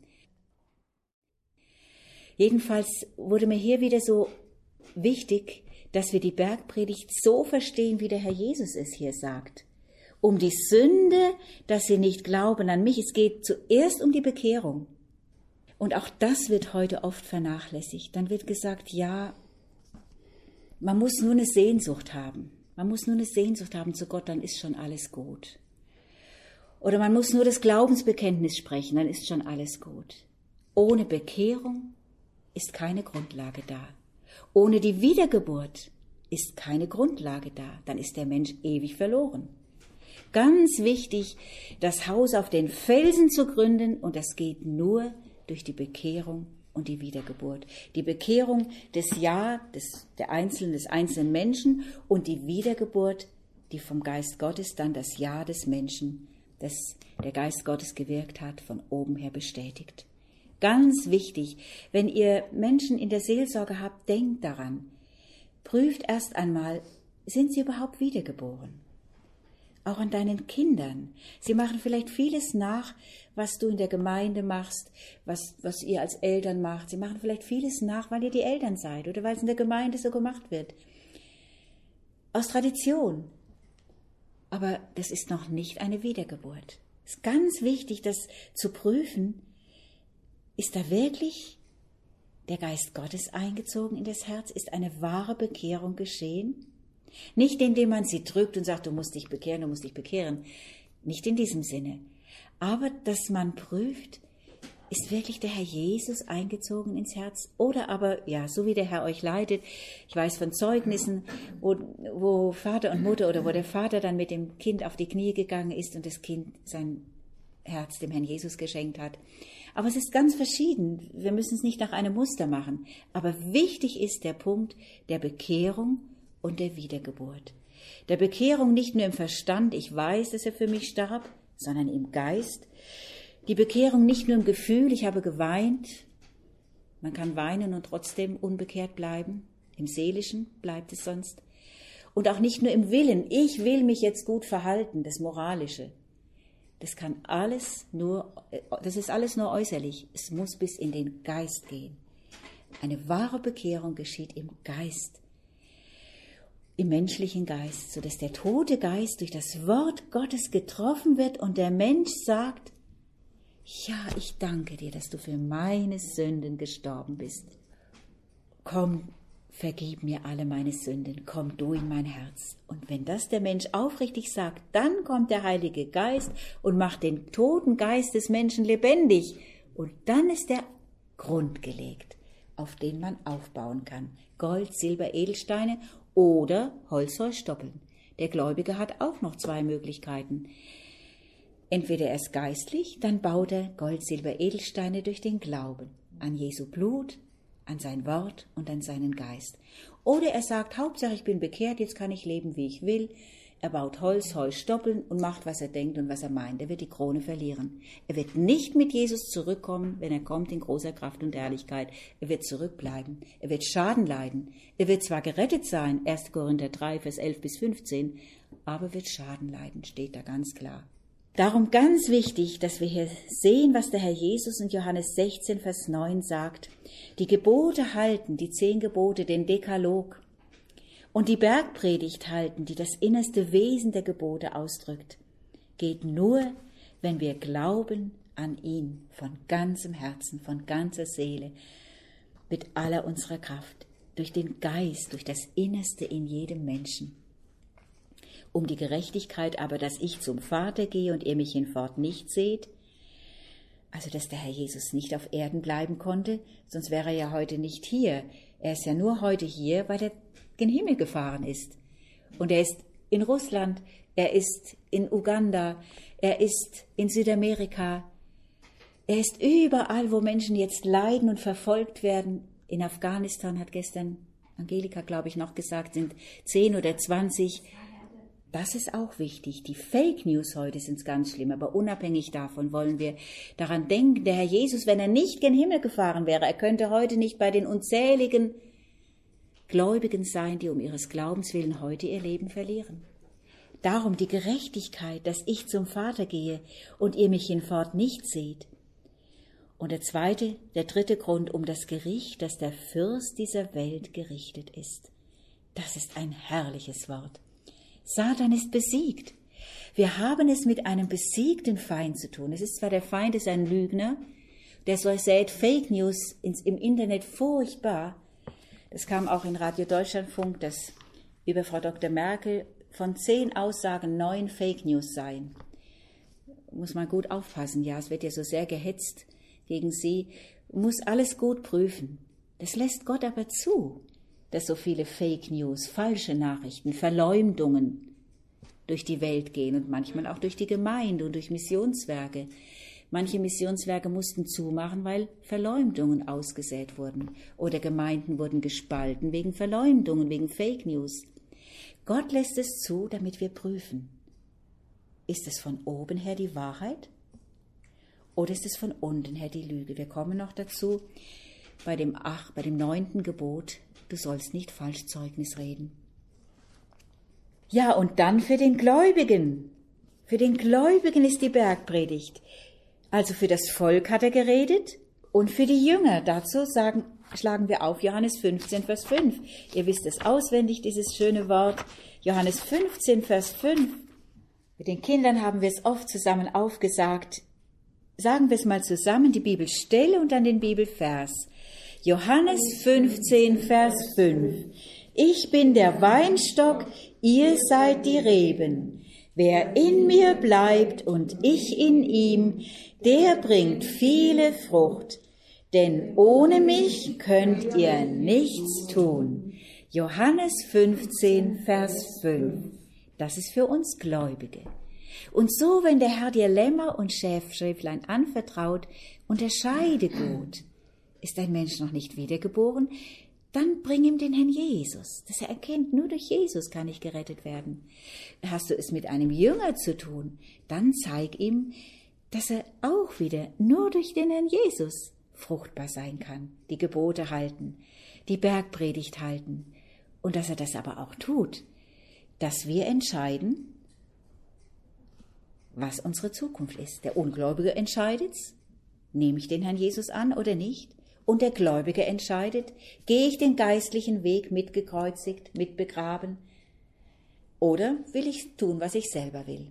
Jedenfalls wurde mir hier wieder so wichtig, dass wir die Bergpredigt so verstehen, wie der Herr Jesus es hier sagt. Um die Sünde, dass sie nicht glauben an mich. Es geht zuerst um die Bekehrung. Und auch das wird heute oft vernachlässigt. Dann wird gesagt, ja, man muss nur eine Sehnsucht haben. Man muss nur eine Sehnsucht haben zu Gott, dann ist schon alles gut. Oder man muss nur das Glaubensbekenntnis sprechen, dann ist schon alles gut. Ohne Bekehrung ist keine Grundlage da. Ohne die Wiedergeburt ist keine Grundlage da. Dann ist der Mensch ewig verloren. Ganz wichtig, das Haus auf den Felsen zu gründen und das geht nur durch die Bekehrung und die Wiedergeburt. Die Bekehrung des des einzelnen Menschen und die Wiedergeburt, die vom Geist Gottes dann das Ja des Menschen, das der Geist Gottes gewirkt hat, von oben her bestätigt. Ganz wichtig, wenn ihr Menschen in der Seelsorge habt, denkt daran. Prüft erst einmal, sind sie überhaupt wiedergeboren? Auch an deinen Kindern. Sie machen vielleicht vieles nach, was du in der Gemeinde machst, was ihr als Eltern macht. Sie machen vielleicht vieles nach, weil ihr die Eltern seid oder weil es in der Gemeinde so gemacht wird. Aus Tradition. Aber das ist noch nicht eine Wiedergeburt. Es ist ganz wichtig, das zu prüfen. Ist da wirklich der Geist Gottes eingezogen in das Herz? Ist eine wahre Bekehrung geschehen? Nicht indem man sie drückt und sagt, du musst dich bekehren, du musst dich bekehren. Nicht in diesem Sinne. Aber dass man prüft, ist wirklich der Herr Jesus eingezogen ins Herz? Oder aber, ja, so wie der Herr euch leitet, ich weiß von Zeugnissen, wo Vater und Mutter oder wo der Vater dann mit dem Kind auf die Knie gegangen ist und das Kind sein Herz dem Herrn Jesus geschenkt hat. Aber es ist ganz verschieden. Wir müssen es nicht nach einem Muster machen. Aber wichtig ist der Punkt der Bekehrung und der Wiedergeburt. Der Bekehrung nicht nur im Verstand, ich weiß, dass er für mich starb, sondern im Geist. Die Bekehrung nicht nur im Gefühl, ich habe geweint. Man kann weinen und trotzdem unbekehrt bleiben. Im Seelischen bleibt es sonst. Und auch nicht nur im Willen, ich will mich jetzt gut verhalten, das Moralische. Das ist alles nur äußerlich. Es muss bis in den Geist gehen. Eine wahre Bekehrung geschieht im Geist, im menschlichen Geist, sodass der tote Geist durch das Wort Gottes getroffen wird und der Mensch sagt, ja, ich danke dir, dass du für meine Sünden gestorben bist. Komm, vergib mir alle meine Sünden, komm du in mein Herz. Und wenn das der Mensch aufrichtig sagt, dann kommt der Heilige Geist und macht den toten Geist des Menschen lebendig. Und dann ist der Grund gelegt, auf den man aufbauen kann. Gold, Silber, Edelsteine oder Holz, Heu, Stoppeln. Der Gläubige hat auch noch 2 Möglichkeiten. Entweder er ist geistlich, dann baut er Gold, Silber, Edelsteine durch den Glauben an Jesu Blut, an sein Wort und an seinen Geist. Oder er sagt, Hauptsache ich bin bekehrt, jetzt kann ich leben, wie ich will. Er baut Holz, stoppeln und macht, was er denkt und was er meint. Er wird die Krone verlieren. Er wird nicht mit Jesus zurückkommen, wenn er kommt in großer Kraft und Herrlichkeit. Er wird zurückbleiben. Er wird Schaden leiden. Er wird zwar gerettet sein, 1. Korinther 3, Vers 11 bis 15, aber wird Schaden leiden, steht da ganz klar. Darum ganz wichtig, dass wir hier sehen, was der Herr Jesus in Johannes 16, Vers 9 sagt. Die Gebote halten, die 10 Gebote, den Dekalog und die Bergpredigt halten, die das innerste Wesen der Gebote ausdrückt, geht nur, wenn wir glauben an ihn von ganzem Herzen, von ganzer Seele, mit aller unserer Kraft, durch den Geist, durch das Innerste in jedem Menschen. Um die Gerechtigkeit aber, dass ich zum Vater gehe und ihr mich hinfort nicht seht, also dass der Herr Jesus nicht auf Erden bleiben konnte, sonst wäre er ja heute nicht hier. Er ist ja nur heute hier, weil er gen Himmel gefahren ist. Und er ist in Russland, er ist in Uganda, er ist in Südamerika, er ist überall, wo Menschen jetzt leiden und verfolgt werden. In Afghanistan hat gestern Angelika, glaube ich, noch gesagt, sind 10 oder 20. Das ist auch wichtig. Die Fake News heute sind ganz schlimm, aber unabhängig davon wollen wir daran denken, der Herr Jesus, wenn er nicht gen Himmel gefahren wäre, er könnte heute nicht bei den unzähligen Gläubigen sein, die um ihres Glaubens willen heute ihr Leben verlieren. Darum die Gerechtigkeit, dass ich zum Vater gehe und ihr mich hinfort nicht seht. Und der dritte Grund, um das Gericht, dass der Fürst dieser Welt gerichtet ist. Das ist ein herrliches Wort. Satan ist besiegt. Wir haben es mit einem besiegten Feind zu tun. Es ist zwar der Feind, ist ein Lügner, der so sät Fake News im Internet furchtbar. Das kam auch in Radio Deutschlandfunk, dass über Frau Dr. Merkel von 10 Aussagen 9 Fake News seien. Muss man gut aufpassen, ja, es wird ja so sehr gehetzt gegen sie, muss alles gut prüfen. Das lässt Gott aber zu, dass so viele Fake News, falsche Nachrichten, Verleumdungen durch die Welt gehen und manchmal auch durch die Gemeinde und durch Missionswerke. Manche Missionswerke mussten zumachen, weil Verleumdungen ausgesät wurden oder Gemeinden wurden gespalten wegen Verleumdungen, wegen Fake News. Gott lässt es zu, damit wir prüfen. Ist es von oben her die Wahrheit oder ist es von unten her die Lüge? Wir kommen noch dazu bei dem 9. Gebot, du sollst nicht Falschzeugnis reden. Ja, und dann für den Gläubigen. Für den Gläubigen ist die Bergpredigt. Also für das Volk hat er geredet und für die Jünger. Dazu schlagen wir auf Johannes 15, Vers 5. Ihr wisst es auswendig, dieses schöne Wort. Johannes 15, Vers 5. Mit den Kindern haben wir es oft zusammen aufgesagt. Sagen wir es mal zusammen, die Bibelstelle und dann den Bibelvers. Johannes 15, Vers 5. Ich bin der Weinstock, ihr seid die Reben. Wer in mir bleibt und ich in ihm, der bringt viele Frucht. Denn ohne mich könnt ihr nichts tun. Johannes 15, Vers 5. Das ist für uns Gläubige. Und so, wenn der Herr dir Lämmer und Schäflein anvertraut, unterscheide gut. Ist ein Mensch noch nicht wiedergeboren, dann bring ihm den Herrn Jesus, dass er erkennt, nur durch Jesus kann ich gerettet werden. Hast du es mit einem Jünger zu tun, dann zeig ihm, dass er auch wieder nur durch den Herrn Jesus fruchtbar sein kann, die Gebote halten, die Bergpredigt halten und dass er das aber auch tut, dass wir entscheiden, was unsere Zukunft ist. Der Ungläubige entscheidet's, nehme ich den Herrn Jesus an oder nicht? Und der Gläubige entscheidet, gehe ich den geistlichen Weg mitgekreuzigt, mitbegraben, oder will ich tun, was ich selber will?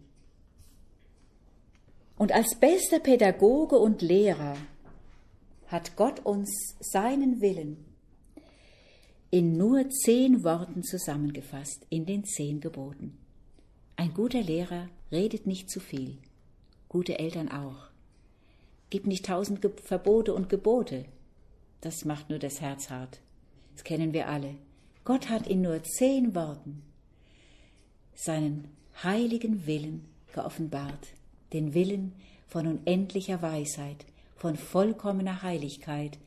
Und als bester Pädagoge und Lehrer hat Gott uns seinen Willen in nur 10 Worten zusammengefasst, in den 10 Geboten. Ein guter Lehrer redet nicht zu viel, gute Eltern auch. Gibt nicht 1000 Verbote und Gebote. Das macht nur das Herz hart. Das kennen wir alle. Gott hat in nur 10 Worten seinen heiligen Willen geoffenbart. Den Willen von unendlicher Weisheit, von vollkommener Heiligkeit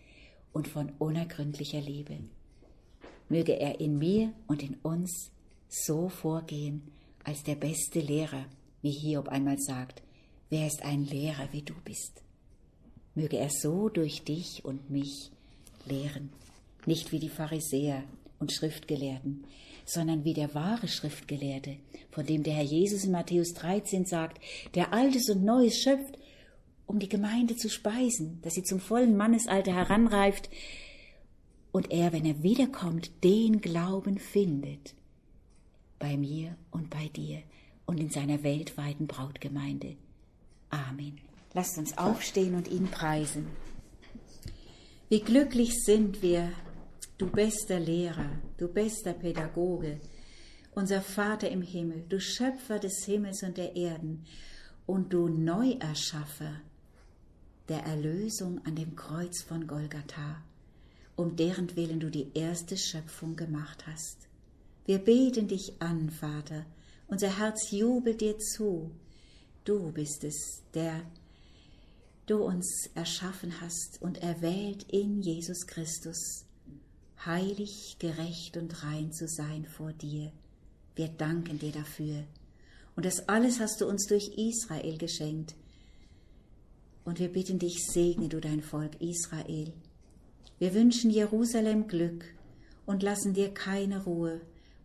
und von unergründlicher Liebe. Möge er in mir und in uns so vorgehen als der beste Lehrer, wie Hiob einmal sagt, wer ist ein Lehrer, wie du bist? Möge er so durch dich und mich lehren, nicht wie die Pharisäer und Schriftgelehrten, sondern wie der wahre Schriftgelehrte, von dem der Herr Jesus in Matthäus 13 sagt, der Altes und Neues schöpft, um die Gemeinde zu speisen, dass sie zum vollen Mannesalter heranreift und er, wenn er wiederkommt, den Glauben findet, bei mir und bei dir und in seiner weltweiten Brautgemeinde. Amen. Lasst uns aufstehen und ihn preisen. Wie glücklich sind wir, du bester Lehrer, du bester Pädagoge, unser Vater im Himmel, du Schöpfer des Himmels und der Erden und du Neuerschaffer der Erlösung an dem Kreuz von Golgatha, um deren Willen du die erste Schöpfung gemacht hast. Wir beten dich an, Vater, unser Herz jubelt dir zu. Du bist es, der du uns erschaffen hast und erwählt in Jesus Christus, heilig, gerecht und rein zu sein vor dir. Wir danken dir dafür. Und das alles hast du uns durch Israel geschenkt. Und wir bitten dich, segne du dein Volk Israel. Wir wünschen Jerusalem Glück und lassen dir keine Ruhe,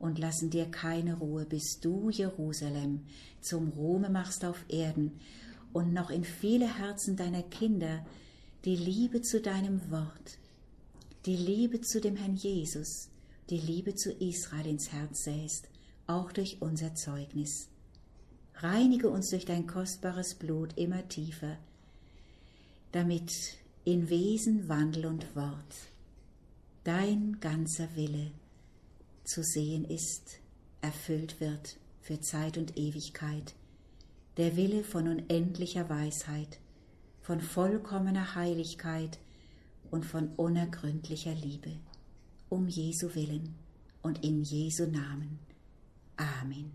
bis du, Jerusalem, zum Ruhme machst auf Erden und noch in viele Herzen deiner Kinder die Liebe zu deinem Wort, die Liebe zu dem Herrn Jesus, die Liebe zu Israel ins Herz säst, auch durch unser Zeugnis. Reinige uns durch dein kostbares Blut immer tiefer, damit in Wesen, Wandel und Wort dein ganzer Wille zu sehen ist, erfüllt wird für Zeit und Ewigkeit, der Wille von unendlicher Weisheit, von vollkommener Heiligkeit und von unergründlicher Liebe, um Jesu Willen und in Jesu Namen. Amen.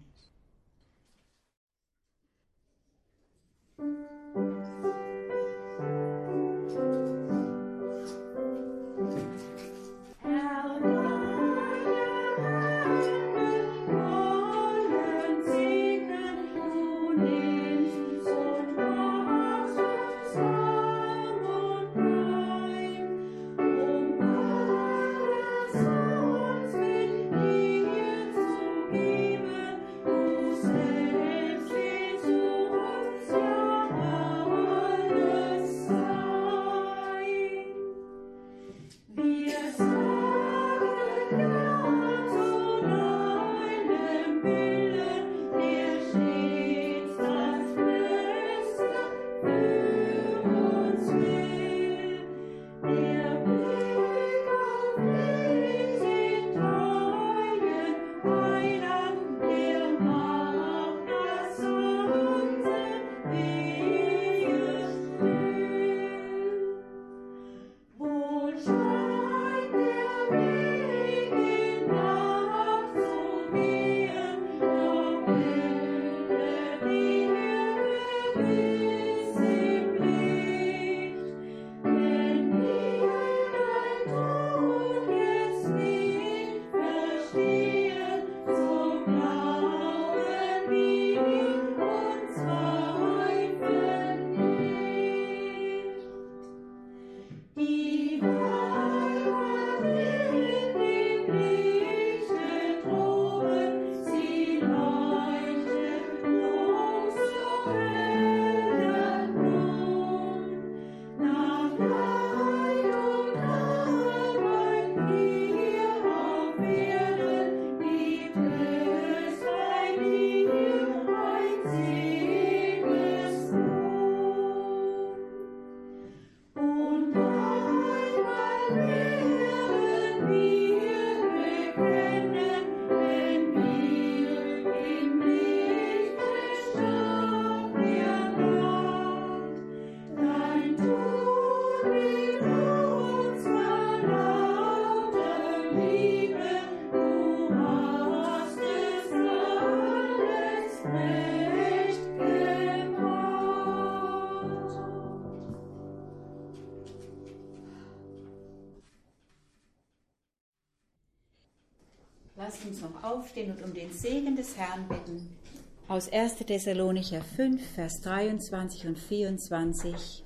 Lasst uns noch aufstehen und um den Segen des Herrn bitten. Aus 1. Thessalonicher 5, Vers 23 und 24.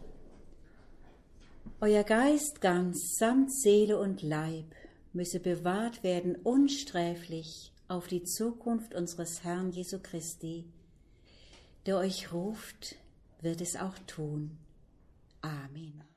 Euer Geist ganz samt Seele und Leib müsse bewahrt werden unsträflich auf die Zukunft unseres Herrn Jesu Christi. Der euch ruft, wird es auch tun. Amen.